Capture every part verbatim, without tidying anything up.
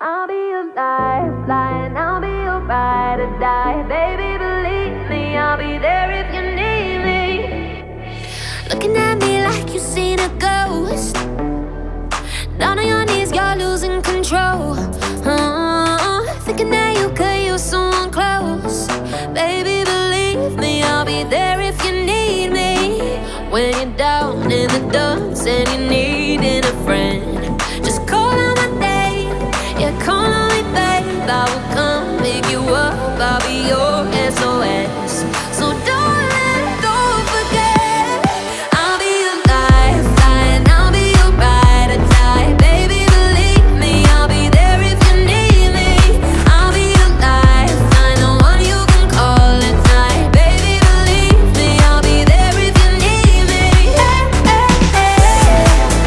I'll be your lifeline, I'll be your ride or die. Baby, believe me, I'll be there if you need me. Looking at me like you seen a ghost. Down on your knees, you're losing control. uh, Thinking that you could use someone close. Baby, believe me, I'll be there if you need me. When you're down in the dumps and you're needing a friend, just call out my name, yeah, call on me, babe. I will come pick you up, I'll be your S O S. So darling, don't forget, I'll be your lifeline, I'll be your ride or die. Baby, believe me, I'll be there if you need me. I'll be your lifeline, the one you can call at night. Baby, believe me, I'll be there if you need me. Hey, hey, hey.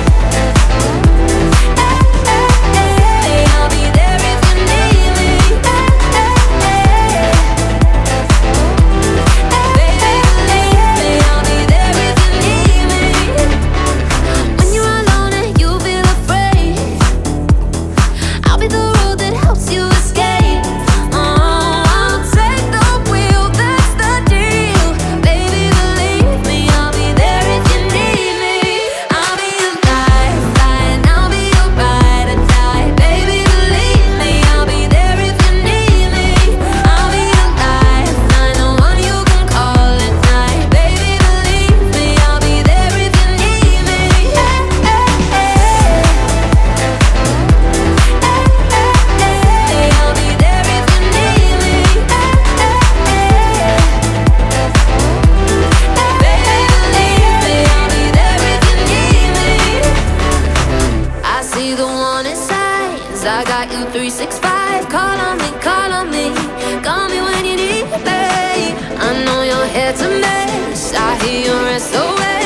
Hey, I'll be there if you need me. Hey, hey, hey. Baby, believe me, I'll be there if you need me. When you're alone and you feel afraid, I'll be the road that helps you escape. Oh, I'll take the wheel, that's the deal. Baby, believe me, I'll be there if you need me. I'll be your lifeline, I'll be your ride or die. Baby, believe me, I'll be there if you need me. I'll be your lifeline, the one you can call at night. Baby, believe me, I'll be there if you need me. Hey, hey, hey. Hey, I'll be there if you need me. Hey, hey, hey. Baby, believe me, I'll be there if you need me. I see the warning signs, I got you three six five. Call on me, call on me, call me when you need me. I know your head's a mess, I hear your S O S.